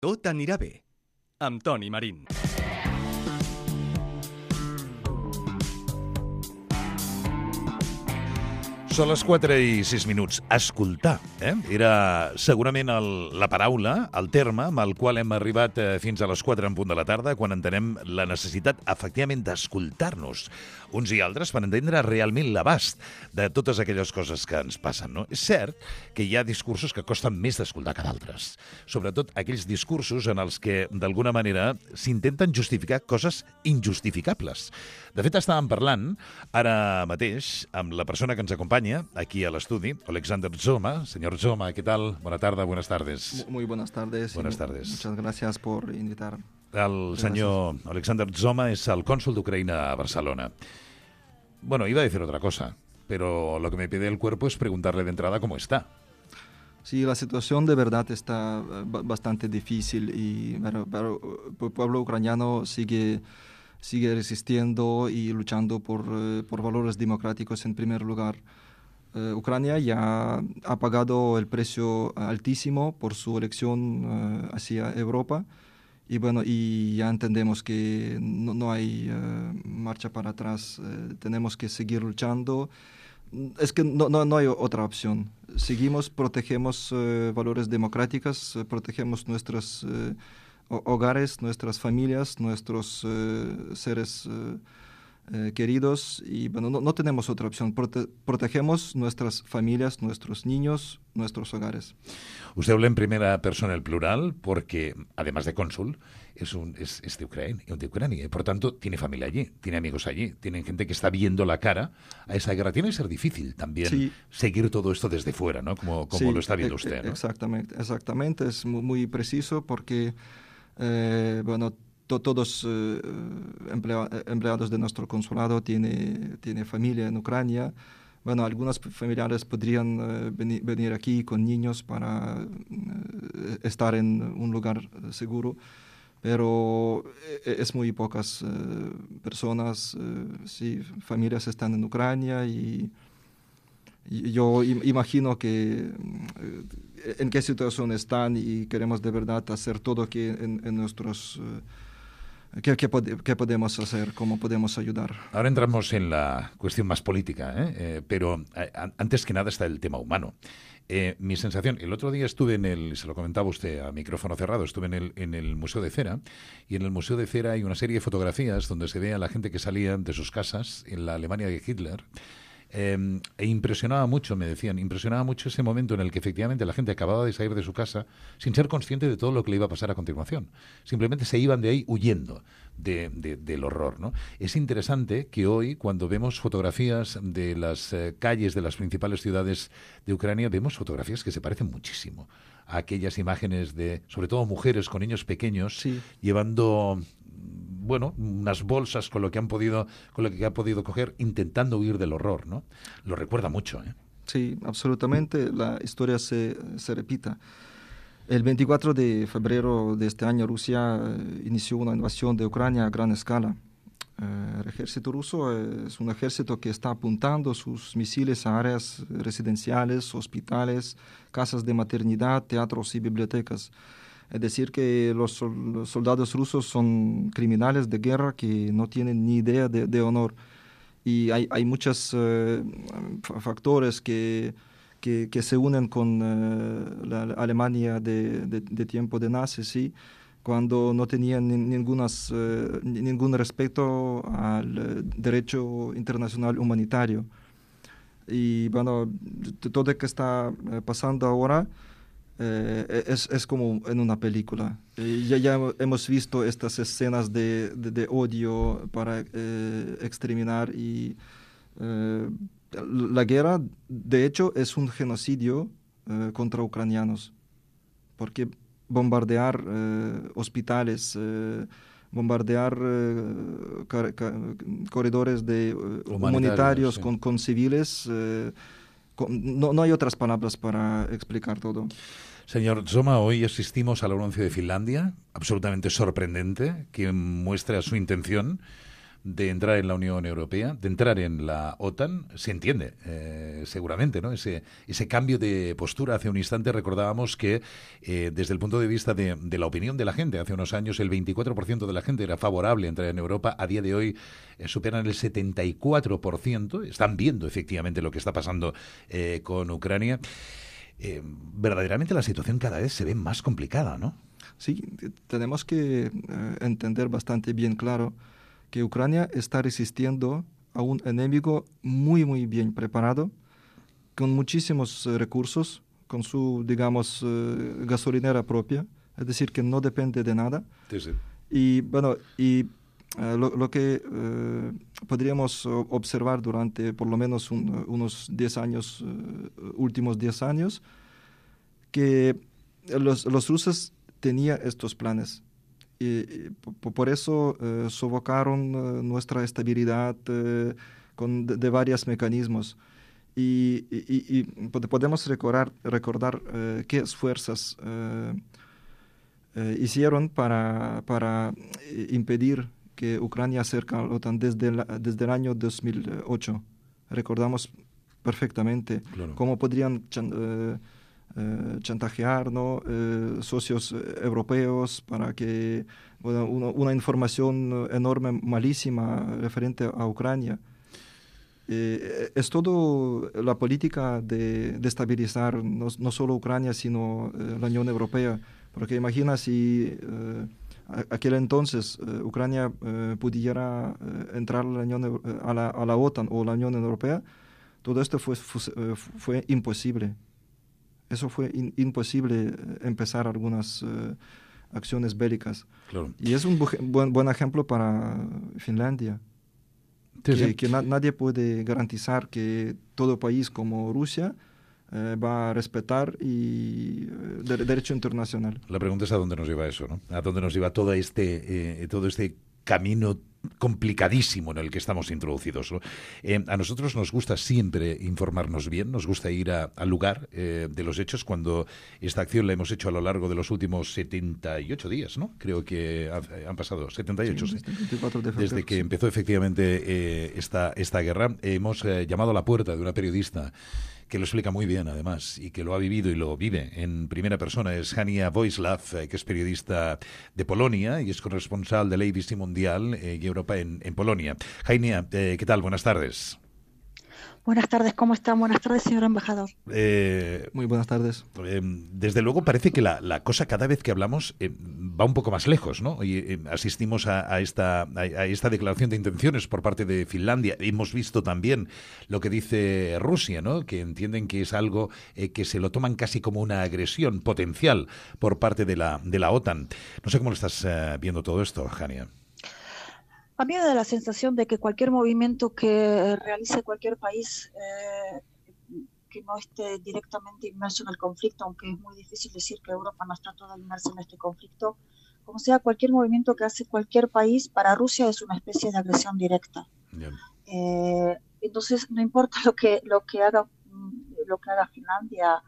Tot anirà bé, amb Toni Marín. Són les 4:06. Escoltar, era segurament la paraula, el terme amb el qual hem arribat fins a les 4 en punt de la tarda, quan entenem la necessitat, efectivament, d'escoltar-nos uns i altres per entendre realment l'abast de totes aquelles coses que ens passen, no? És cert que hi ha discursos que costen més d'escoltar que d'altres, sobretot aquells discursos en els que, d'alguna manera, s'intenten justificar coses injustificables. De fet, estàvem parlant ara mateix amb la persona que ens acompanya aquí a l'estudi, Alexander Zoma. Señor Zoma, ¿qué tal? Buenas tardes. Muy buenas tardes. Buenas tardes. Muchas gracias por invitar. El senyor Alexander Zoma es el cónsul de Ucrania a Barcelona. Bueno, iba a decir otra cosa, pero lo que me pide el cuerpo es preguntarle de entrada cómo está. Sí, la situación de verdad está bastante difícil, pero el pueblo ucraniano sigue resistiendo y luchando por valores democráticos en primer lugar. Ucrania ya ha pagado el precio altísimo por su elección hacia Europa y ya entendemos que no hay marcha para atrás. Tenemos que seguir luchando. Es que no hay otra opción. Protegemos valores democráticos, protegemos nuestros hogares, nuestras familias, nuestros seres queridos y no tenemos otra opción. Protegemos nuestras familias, nuestros niños, nuestros hogares. Usted habla en primera persona el plural porque, además de cónsul, es de Ucrania y por tanto tiene familia allí, tiene amigos allí, tiene gente que está viendo la cara a esa guerra. Tiene que ser difícil también seguir todo esto desde fuera, ¿no? Como lo está viendo usted, ¿no? Exactamente, es muy preciso porque todos empleados de nuestro consulado tiene familia en Ucrania. Bueno, algunos familiares podrían venir aquí con niños para estar en un lugar seguro, pero es muy pocas personas, familias están en Ucrania y yo imagino que en qué situación están y queremos de verdad hacer todo que en nuestros... ¿Qué podemos hacer? ¿Cómo podemos ayudar? Ahora entramos en la cuestión más política, pero antes que nada está el tema humano. Mi sensación, el otro día estuve se lo comentaba usted a micrófono cerrado, estuve en el Museo de Cera, y en el Museo de Cera hay una serie de fotografías donde se ve a la gente que salía de sus casas en la Alemania de Hitler. E impresionaba mucho ese momento en el que efectivamente la gente acababa de salir de su casa sin ser consciente de todo lo que le iba a pasar a continuación. Simplemente se iban de ahí huyendo del horror, ¿no? Es interesante que hoy, cuando vemos fotografías de las calles de las principales ciudades de Ucrania, vemos fotografías que se parecen muchísimo a aquellas imágenes de, sobre todo, mujeres con niños pequeños llevando... unas bolsas con lo que ha podido coger, intentando huir del horror, ¿no? Lo recuerda mucho, ¿eh? Sí, absolutamente. La historia se repita. El 24 de febrero de este año, Rusia inició una invasión de Ucrania a gran escala. El ejército ruso es un ejército que está apuntando sus misiles a áreas residenciales, hospitales, casas de maternidad, teatros y bibliotecas. Es decir, que los soldados rusos son criminales de guerra que no tienen ni idea de honor. Y hay muchos factores que se unen con la Alemania de tiempo de nazis, ¿sí? Cuando no tenían ningún respeto al derecho internacional humanitario. Y bueno, todo lo que está pasando ahora es como en una película. Ya hemos visto estas escenas de odio para exterminar y la guerra, de hecho, es un genocidio contra ucranianos, porque bombardear hospitales, bombardear corredores humanitarios sí. con civiles, no hay otras palabras para explicar todo. Señor Zoma, hoy asistimos al anuncio de Finlandia, absolutamente sorprendente, que muestra su intención de entrar en la Unión Europea, de entrar en la OTAN, se entiende, seguramente, ¿no? Ese cambio de postura. Hace un instante recordábamos que desde el punto de vista de la opinión de la gente, hace unos años el 24% de la gente era favorable a entrar en Europa, a día de hoy superan el 74%, están viendo efectivamente lo que está pasando con Ucrania. Verdaderamente la situación cada vez se ve más complicada, ¿no? Sí, tenemos que entender bastante bien claro que Ucrania está resistiendo a un enemigo muy, muy bien preparado, con muchísimos recursos, con su, digamos, gasolinera propia, es decir, que no depende de nada. Sí, sí. Y bueno, lo que podríamos observar durante por lo menos unos 10 años, últimos 10 años, que los rusos tenían estos planes. Y por eso sofocaron nuestra estabilidad de varios mecanismos. Y podemos recordar qué esfuerzos hicieron para impedir que Ucrania acerque a la OTAN desde el año 2008. Recordamos perfectamente cómo podrían chantajear, ¿no? Socios europeos para que una información enorme, malísima referente a Ucrania. Es todo la política de estabilizar no solo Ucrania, sino la Unión Europea. Porque imagina si aquel entonces Ucrania pudiera entrar a la OTAN o la Unión Europea, todo esto fue imposible. Eso fue imposible empezar algunas acciones bélicas. Claro. Y es un buen ejemplo para Finlandia. Sí. Que nadie puede garantizar que todo país como Rusia va a respetar derecho internacional. La pregunta es a dónde nos lleva eso, ¿no? A dónde nos lleva todo este camino complicadísimo en el que estamos introducidos, ¿no? A nosotros nos gusta siempre informarnos bien, nos gusta ir al lugar de los hechos. Cuando esta acción la hemos hecho a lo largo de los últimos 78 días, ¿no? Creo que han pasado 78, sí. 24 de febrero, desde que empezó efectivamente esta guerra. Hemos llamado a la puerta de una periodista que lo explica muy bien, además, y que lo ha vivido y lo vive en primera persona. Es Hania Voislav, que es periodista de Polonia y es corresponsal de la ABC Mundial y Europa en Polonia. Hania, ¿qué tal? Buenas tardes. Buenas tardes, ¿cómo están? Buenas tardes, señor embajador. Muy buenas tardes. Desde luego parece que la cosa cada vez que hablamos va un poco más lejos, ¿no? Y asistimos a esta declaración de intenciones por parte de Finlandia. Hemos visto también lo que dice Rusia, ¿no? Que entienden que es algo que se lo toman casi como una agresión potencial por parte de la OTAN. No sé cómo lo estás viendo todo esto, Hania. A mí me da la sensación de que cualquier movimiento que realice cualquier país que no esté directamente inmerso en el conflicto, aunque es muy difícil decir que Europa no está toda inmersa en este conflicto, como sea, cualquier movimiento que hace cualquier país, para Rusia es una especie de agresión directa. Entonces, no importa lo que haga Finlandia,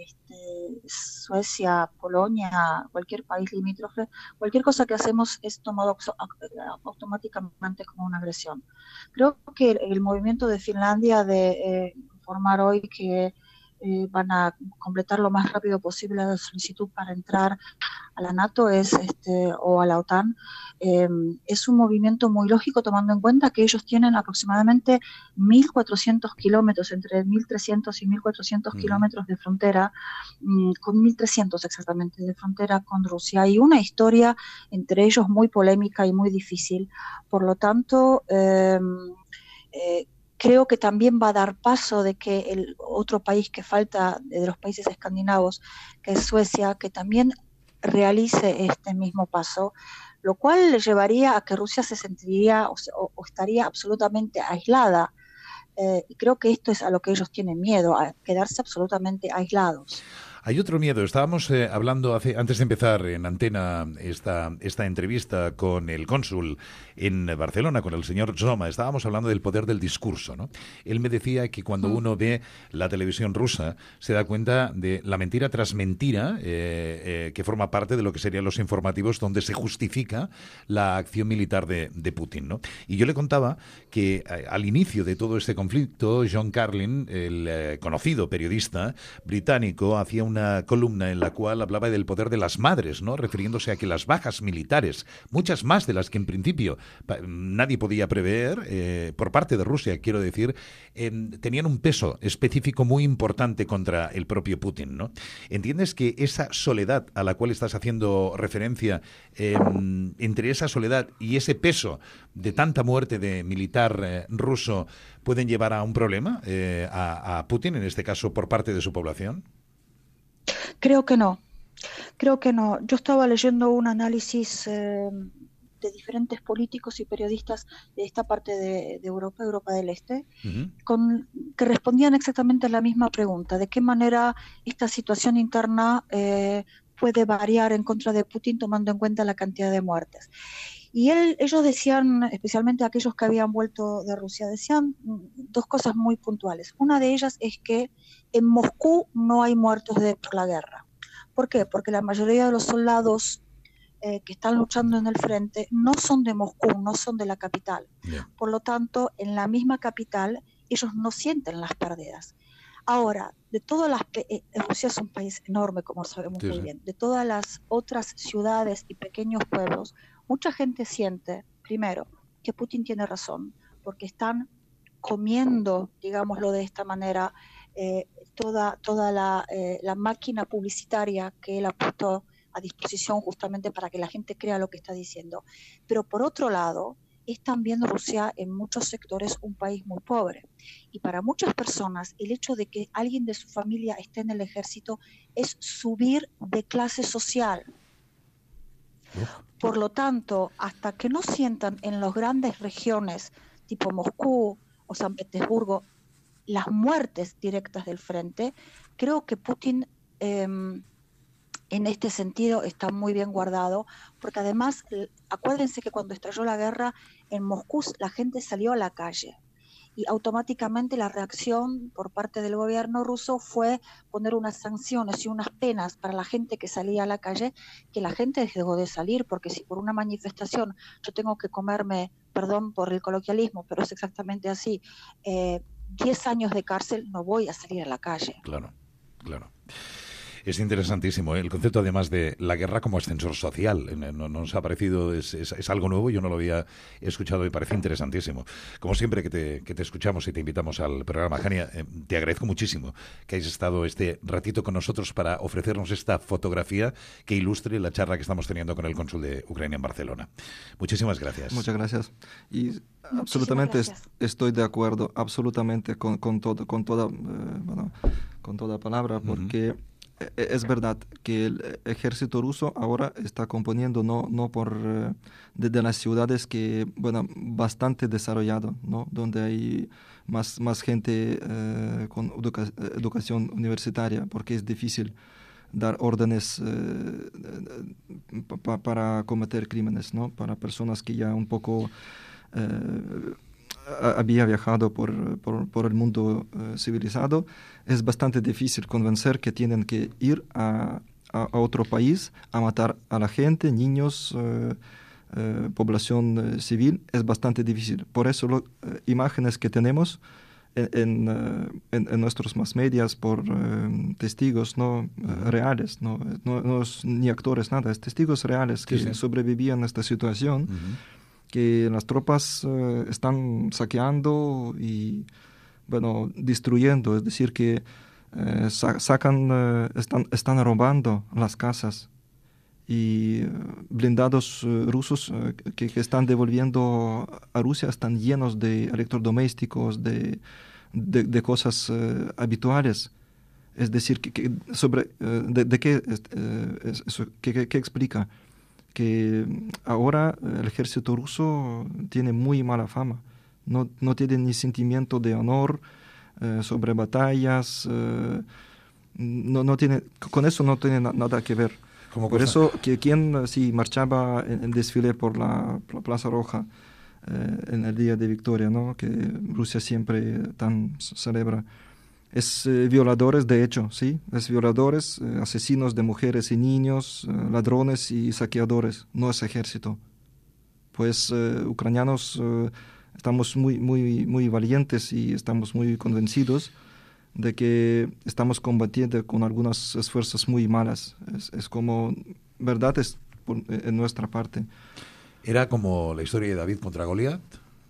Suecia, Polonia, cualquier país limítrofe, cualquier cosa que hacemos es tomado automáticamente como una agresión. Creo que el movimiento de Finlandia de informar hoy que van a completar lo más rápido posible la solicitud para entrar a la NATO o a la OTAN, es un movimiento muy lógico, tomando en cuenta que ellos tienen aproximadamente 1.400 kilómetros, entre 1.300 y 1.400 kilómetros de frontera, con 1.300 exactamente de frontera con Rusia, y una historia entre ellos muy polémica y muy difícil. Por lo tanto, creo que también va a dar paso de que el otro país que falta de los países escandinavos, que es Suecia, que también realice este mismo paso, lo cual le llevaría a que Rusia se sentiría o estaría absolutamente aislada. Y creo que esto es a lo que ellos tienen miedo, a quedarse absolutamente aislados. Hay otro miedo. Estábamos hablando antes de empezar en antena esta entrevista con el cónsul en Barcelona, con el señor Zoma. Estábamos hablando del poder del discurso, ¿no? Él me decía que cuando uno ve la televisión rusa se da cuenta de la mentira tras mentira que forma parte de lo que serían los informativos donde se justifica la acción militar de Putin, ¿no? Y yo le contaba que al inicio de todo este conflicto, John Carlin, el conocido periodista británico, hacía una columna en la cual hablaba del poder de las madres, ¿no? Refiriéndose a que las bajas militares, muchas más de las que en principio nadie podía prever, por parte de Rusia, quiero decir, tenían un peso específico muy importante contra el propio Putin, ¿no? ¿Entiendes que esa soledad a la cual estás haciendo referencia, entre esa soledad y ese peso de tanta muerte de militar ruso pueden llevar a un problema a Putin, en este caso por parte de su población? Creo que no. Yo estaba leyendo un análisis de diferentes políticos y periodistas de esta parte de Europa del Este, que respondían exactamente a la misma pregunta: ¿de qué manera esta situación interna puede variar en contra de Putin tomando en cuenta la cantidad de muertes? Y ellos decían, especialmente aquellos que habían vuelto de Rusia, decían dos cosas muy puntuales. Una de ellas es que en Moscú no hay muertos por la guerra. ¿Por qué? Porque la mayoría de los soldados que están luchando en el frente no son de Moscú, no son de la capital. Yeah. Por lo tanto, en la misma capital ellos no sienten las pérdidas. Ahora, de todas las... Rusia es un país enorme, como sabemos muy bien. De todas las otras ciudades y pequeños pueblos, mucha gente siente, primero, que Putin tiene razón, porque están comiendo, digámoslo de esta manera, toda la máquina publicitaria que él ha puesto a disposición justamente para que la gente crea lo que está diciendo. Pero por otro lado, es también Rusia en muchos sectores un país muy pobre. Y para muchas personas, el hecho de que alguien de su familia esté en el ejército es subir de clase social. Por lo tanto, hasta que no sientan en las grandes regiones tipo Moscú o San Petersburgo las muertes directas del frente, creo que Putin en este sentido está muy bien guardado, porque además, acuérdense que cuando estalló la guerra en Moscú la gente salió a la calle y automáticamente la reacción por parte del gobierno ruso fue poner unas sanciones y unas penas para la gente que salía a la calle, que la gente dejó de salir, porque si por una manifestación yo tengo que comerme, perdón por el coloquialismo, pero es exactamente así, 10 años de cárcel, no voy a salir a la calle. Claro, claro. Es interesantísimo, ¿eh? El concepto además de la guerra como ascensor social. No nos ha parecido, es algo nuevo, yo no lo había escuchado y parece interesantísimo. Como siempre que te escuchamos y te invitamos al programa, Jania, te agradezco muchísimo que hayas estado este ratito con nosotros para ofrecernos esta fotografía que ilustre la charla que estamos teniendo con el cónsul de Ucrania en Barcelona. Muchísimas gracias. Muchas gracias. Y absolutamente estoy de acuerdo, absolutamente con toda palabra, porque es verdad que el ejército ruso ahora está componiendo no por desde las ciudades que bastante desarrollado, ¿no? Donde hay más gente con educación universitaria, porque es difícil dar órdenes para cometer crímenes, ¿no? Para personas que ya un poco había viajado por el mundo civilizado, es bastante difícil convencer que tienen que ir a otro país a matar a la gente, niños, población civil, es bastante difícil. Por eso imágenes que tenemos en nuestros mass medias por testigos reales, no es ni actores, nada, es testigos reales que sobrevivían a esta situación, que las tropas están saqueando y destruyendo, es decir, que están robando las casas, y blindados rusos que están devolviendo a Rusia están llenos de electrodomésticos, de cosas habituales. Es decir, ¿qué explica? Que ahora el ejército ruso tiene muy mala fama, no tiene ni sentimiento de honor sobre batallas, no tiene, con eso no tiene nada que ver. Por eso, que quien sí marchaba en desfile por la Plaza Roja en el Día de Victoria, ¿no? Que Rusia siempre tan celebra, es violadores, de hecho, sí, es violadores, asesinos de mujeres y niños, ladrones y saqueadores, no es ejército. Pues ucranianos estamos muy valientes y estamos muy convencidos de que estamos combatiendo con algunas fuerzas muy malas. Es como, verdad es en nuestra parte. Era como la historia de David contra Goliat,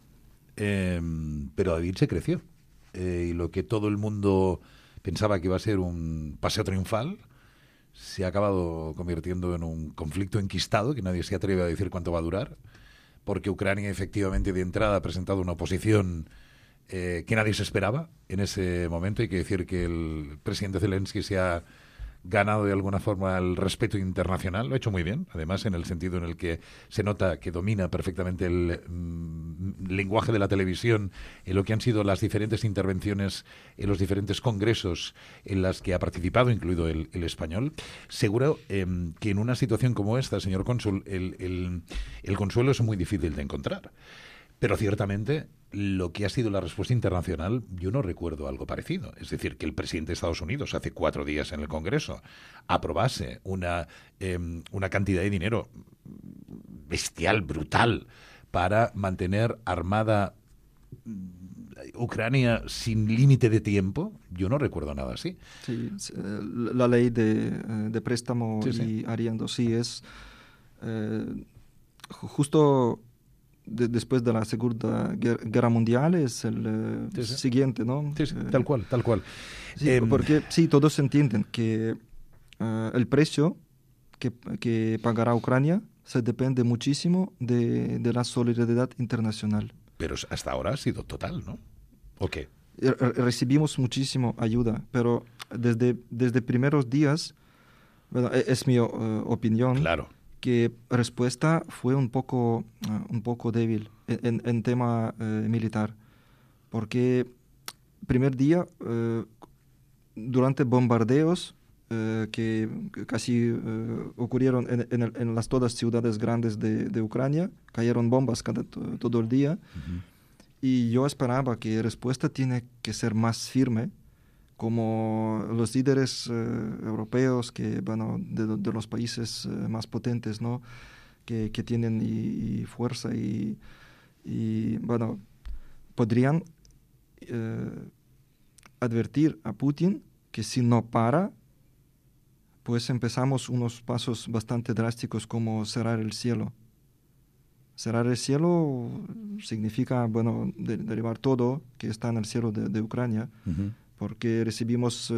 pero David se creció. Y lo que todo el mundo pensaba que iba a ser un paseo triunfal se ha acabado convirtiendo en un conflicto enquistado que nadie se atreve a decir cuánto va a durar, porque Ucrania efectivamente de entrada ha presentado una oposición que nadie se esperaba en ese momento. Hay que decir que el presidente Zelensky se ha ganado de alguna forma el respeto internacional, lo ha hecho muy bien, además en el sentido en el que se nota que domina perfectamente el lenguaje de la televisión en lo que han sido las diferentes intervenciones en los diferentes congresos en las que ha participado, incluido el español. Seguro que en una situación como esta, señor cónsul, el consuelo es muy difícil de encontrar. Pero ciertamente lo que ha sido la respuesta internacional, yo no recuerdo algo parecido. Es decir, que el presidente de Estados Unidos hace 4 días en el Congreso aprobase una cantidad de dinero bestial, brutal, para mantener armada Ucrania sin límite de tiempo. Yo no recuerdo nada así. Sí, la ley de préstamo y arriendo, sí, es justo... después de la Segunda Guerra Mundial es el siguiente, ¿no? Sí, tal cual. Sí, porque sí, todos entienden que el precio que pagará Ucrania se depende muchísimo de la solidaridad internacional. Pero hasta ahora ha sido total, ¿no? ¿O qué? Recibimos muchísima ayuda, pero desde primeros días, bueno, es mi opinión. Claro. Que respuesta fue un poco débil en tema militar, porque primer día, durante bombardeos que casi ocurrieron en las todas ciudades grandes de Ucrania, cayeron bombas todo el día, y yo esperaba que la respuesta tiene que ser más firme, como los líderes europeos que, bueno, de los países más potentes, ¿no? que tienen y fuerza y, bueno, podrían advertir a Putin que si no para, pues empezamos unos pasos bastante drásticos como cerrar el cielo. Cerrar el cielo significa, bueno, derribar todo que está en el cielo de Ucrania, porque recibimos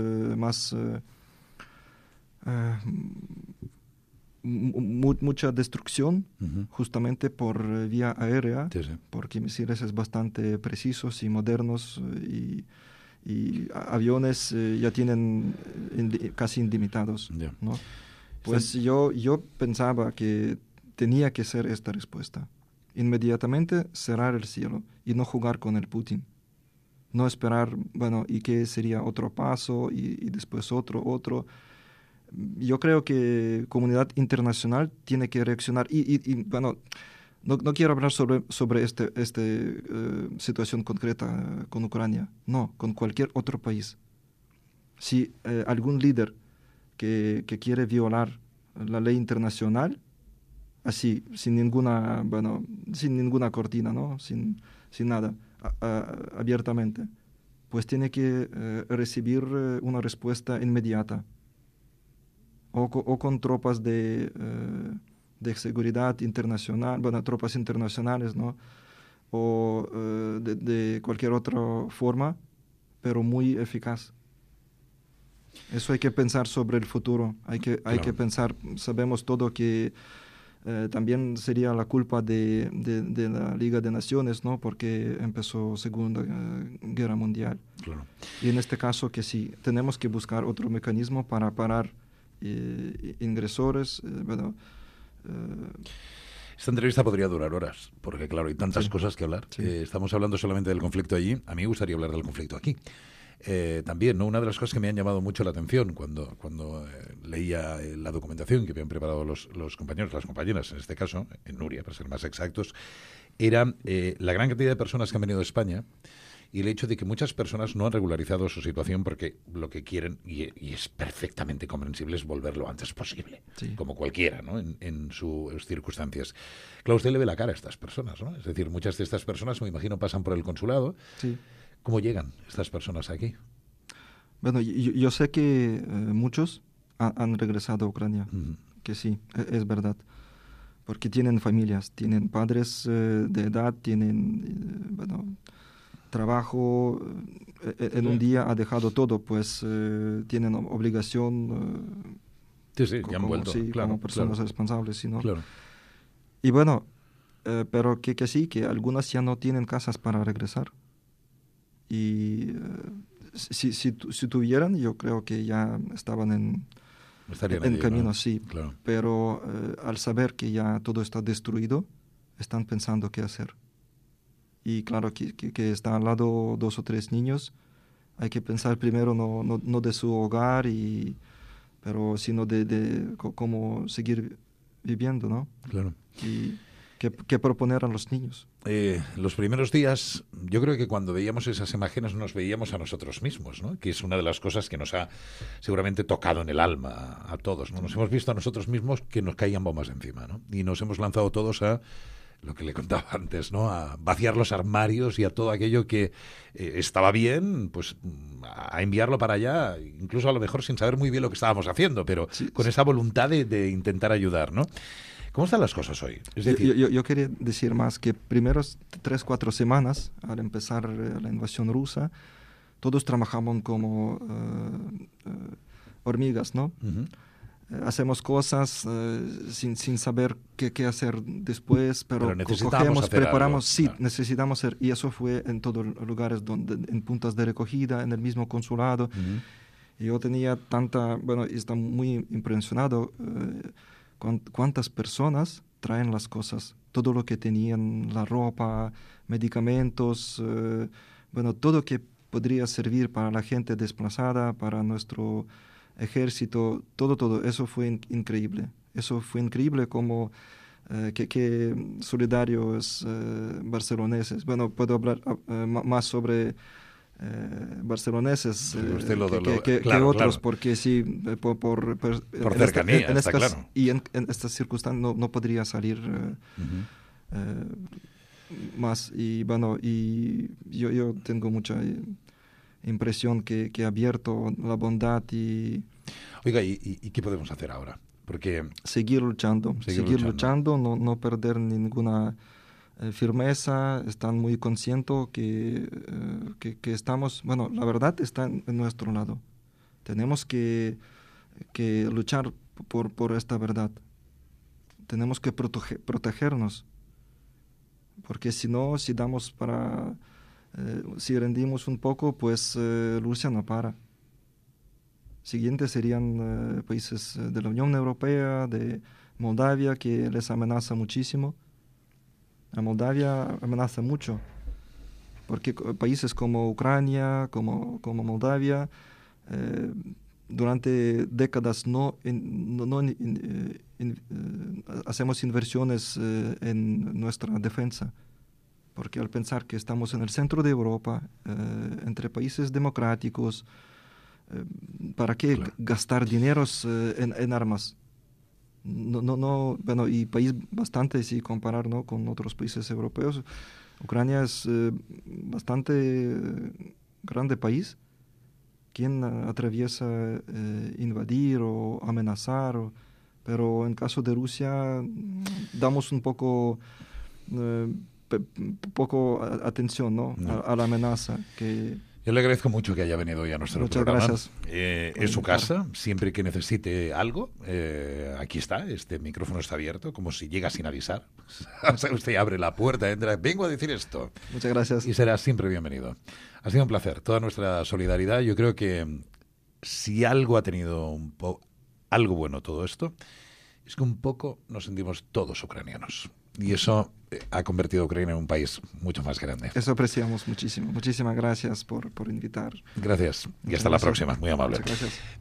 mucha destrucción justamente por vía aérea, porque misiles es bastante precisos y modernos y aviones ya tienen casi ilimitados, ¿no? Pues yo pensaba que tenía que ser esta respuesta. Inmediatamente cerrar el cielo y no jugar con el Putin. No esperar, bueno, y qué sería otro paso y después otro. Yo creo que comunidad internacional tiene que reaccionar y bueno, no quiero hablar sobre esta situación concreta con Ucrania, no, con cualquier otro país. Si algún líder que quiere violar la ley internacional, así, sin ninguna cortina, ¿no? Sin nada, abiertamente, pues tiene que recibir una respuesta inmediata. O con tropas de seguridad internacional, bueno, tropas internacionales, ¿no? O de cualquier otra forma, pero muy eficaz. Eso hay que pensar sobre el futuro. Hay que pensar, sabemos todo que también sería la culpa de la Liga de Naciones, ¿no? Porque empezó Segunda Guerra Mundial. Claro. Y en este caso que sí, tenemos que buscar otro mecanismo para parar ingresores. Esta entrevista podría durar horas, porque claro, hay tantas cosas que hablar. Sí. Estamos hablando solamente del conflicto allí. A mí me gustaría hablar del conflicto aquí. también, ¿no? Una de las cosas que me han llamado mucho la atención cuando leía la documentación que habían preparado los compañeros, las compañeras, en este caso, en Nuria, para ser más exactos, era la gran cantidad de personas que han venido de España y el hecho de que muchas personas no han regularizado su situación porque lo que quieren, y es perfectamente comprensible, es volver lo antes posible, Sí. como cualquiera, ¿no? En sus circunstancias. Claro, usted le ve la cara a estas personas, ¿no? Es decir, muchas de estas personas, me imagino, pasan por el consulado. Sí. ¿Cómo llegan estas personas aquí? Bueno, yo sé que muchos han regresado a Ucrania, que sí, es verdad, porque tienen familias, tienen padres de edad, tienen, bueno, trabajo, en un día ha dejado todo, pues tienen obligación Sí, ya han como, vuelto, sí, claro, como personas claro. responsables, ¿sí, no? Claro. Y bueno, pero que sí, que algunas ya no tienen casas para regresar. Y si tuvieran, yo creo que ya estaban Estarían en allí, camino, ¿no? sí. Claro. Pero al saber que ya todo está destruido, están pensando qué hacer. Y claro, que está al lado 2 o 3 niños, hay que pensar primero no de su hogar, pero sino de cómo seguir viviendo, ¿no? Claro. Y qué proponer a los niños. Los primeros días, yo creo que cuando veíamos esas imágenes nos veíamos a nosotros mismos, ¿no? Que es una de las cosas que nos ha seguramente tocado en el alma a todos, ¿no? Nos hemos visto a nosotros mismos que nos caían bombas encima, ¿no? Y nos hemos lanzado todos a lo que le contaba antes, ¿no? A vaciar los armarios y a todo aquello que estaba bien, pues a enviarlo para allá, incluso a lo mejor sin saber muy bien lo que estábamos haciendo, pero Sí, con esa voluntad de intentar ayudar, ¿no? ¿Cómo están las cosas hoy? Es decir, Yo quería decir más que primeros 3-4 semanas, al empezar la invasión rusa, todos trabajamos como hormigas, ¿no? Hacemos cosas sin saber qué hacer después, pero necesitamos cogemos, hacer preparamos, algo, sí, claro. necesitamos hacer, y eso fue en todos los lugares, en puntas de recogida, en el mismo consulado. Y yo tenía bueno, y está muy impresionado cuántas personas traen las cosas, todo lo que tenían, la ropa, medicamentos, bueno, todo que podría servir para la gente desplazada, para nuestro ejército, todo, eso fue increíble. Eso fue increíble como que solidarios barceloneses. Bueno, puedo hablar más sobre barceloneses que claro, otros, claro. porque sí, por cercanía, está claro. Y en estas circunstancias no podría salir más. Y bueno, y yo tengo mucha impresión que ha abierto la bondad y... Oiga, ¿y qué podemos hacer ahora? Porque seguir luchando, no perder ninguna firmeza. Están muy conscientes que estamos, bueno, la verdad está en nuestro lado. Tenemos que luchar por esta verdad. Tenemos que protegernos, porque si no, si rendimos un poco, pues Rusia no para. Siguientes serían países de la Unión Europea, de Moldavia, que les amenaza muchísimo. A Moldavia amenaza mucho, porque países como Ucrania, como Moldavia, durante décadas hacemos inversiones en nuestra defensa, porque al pensar que estamos en el centro de Europa, entre países democráticos, ¿para qué gastar dineros en armas? No, bueno, y país bastante, si comparar, ¿no?, con otros países europeos. Ucrania es bastante grande país. ¿Quién atraviesa invadir o amenazar? Pero en caso de Rusia damos un poco atención, ¿no? A la amenaza que... Yo le agradezco mucho que haya venido hoy a nuestro programa. Muchas gracias. Es su casa, siempre que necesite algo, aquí está, este micrófono está abierto, como si llega sin avisar. Usted abre la puerta, entra, vengo a decir esto. Muchas gracias. Y será siempre bienvenido. Ha sido un placer, toda nuestra solidaridad. Yo creo que si algo ha tenido algo bueno todo esto, es que un poco nos sentimos todos ucranianos. y eso ha convertido a Ucrania en un país mucho más grande. Eso apreciamos muchísimo. Muchísimas gracias por invitar. Gracias y Muchas hasta la gracias. próxima. Muy amable. Muchas gracias.